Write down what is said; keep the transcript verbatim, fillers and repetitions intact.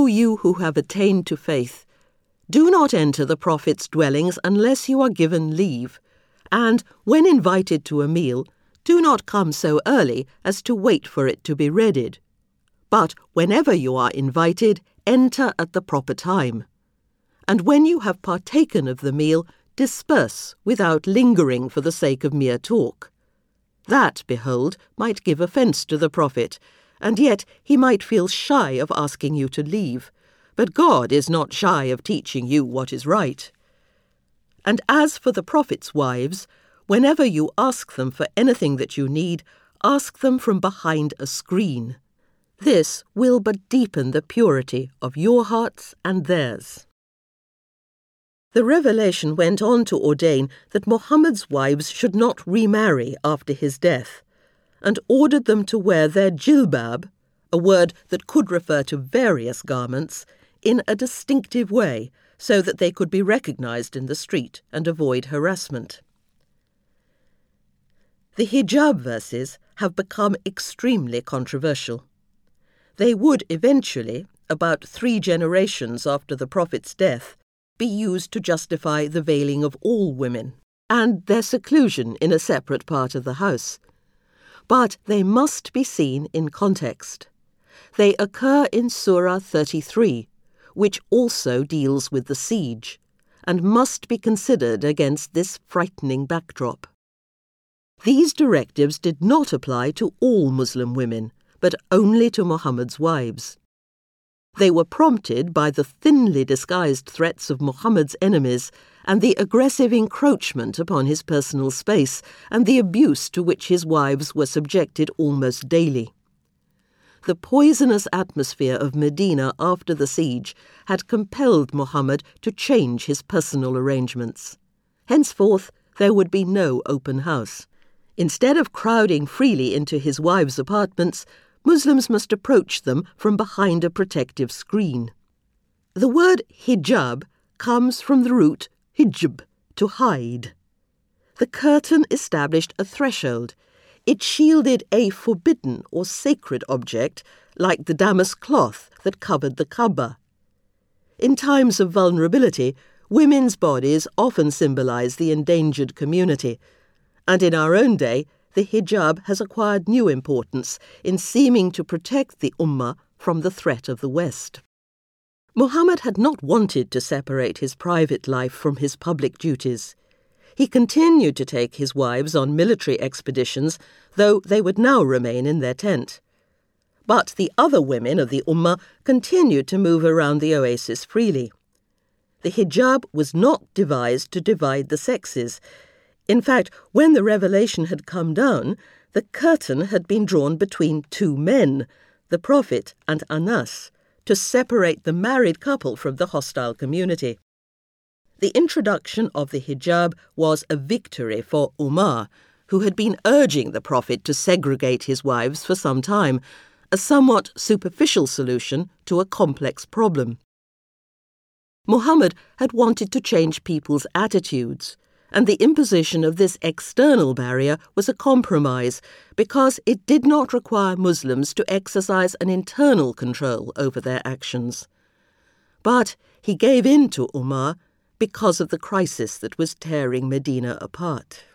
you who have attained to faith, do not enter the Prophet's dwellings unless you are given leave, and, when invited to a meal, do not come so early as to wait for it to be readied. But whenever you are invited, enter at the proper time. And when you have partaken of the meal, disperse without lingering for the sake of mere talk. That, behold, might give offence to the Prophet, and yet he might feel shy of asking you to leave. But God is not shy of teaching you what is right. And as for the Prophet's wives, whenever you ask them for anything that you need, ask them from behind a screen. This will but deepen the purity of your hearts and theirs. The revelation went on to ordain that Muhammad's wives should not remarry after his death, and ordered them to wear their jilbab, a word that could refer to various garments, in a distinctive way, so that they could be recognized in the street and avoid harassment. The hijab verses have become extremely controversial. They would eventually, about three generations after the Prophet's death, be used to justify the veiling of all women and their seclusion in a separate part of the house. But they must be seen in context. They occur in Surah thirty-three, which also deals with the siege, and must be considered against this frightening backdrop. These directives did not apply to all Muslim women, but only to Muhammad's wives. They were prompted by the thinly disguised threats of Muhammad's enemies and the aggressive encroachment upon his personal space and the abuse to which his wives were subjected almost daily. The poisonous atmosphere of Medina after the siege had compelled Muhammad to change his personal arrangements. Henceforth, there would be no open house. Instead of crowding freely into his wives' apartments, Muslims must approach them from behind a protective screen. The word hijab comes from the root hijb, to hide. The curtain established a threshold. It shielded a forbidden or sacred object, like the damask cloth that covered the Kaaba. In times of vulnerability, women's bodies often symbolize the endangered community, and in our own day, the hijab has acquired new importance in seeming to protect the Ummah from the threat of the West. Muhammad had not wanted to separate his private life from his public duties. He continued to take his wives on military expeditions, though they would now remain in their tent. But the other women of the Ummah continued to move around the oasis freely. The hijab was not devised to divide the sexes. In fact, when the revelation had come down, the curtain had been drawn between two men, the Prophet and Anas, to separate the married couple from the hostile community. The introduction of the hijab was a victory for Umar, who had been urging the Prophet to segregate his wives for some time, a somewhat superficial solution to a complex problem. Muhammad had wanted to change people's attitudes, and the imposition of this external barrier was a compromise because it did not require Muslims to exercise an internal control over their actions. But he gave in to Umar because of the crisis that was tearing Medina apart.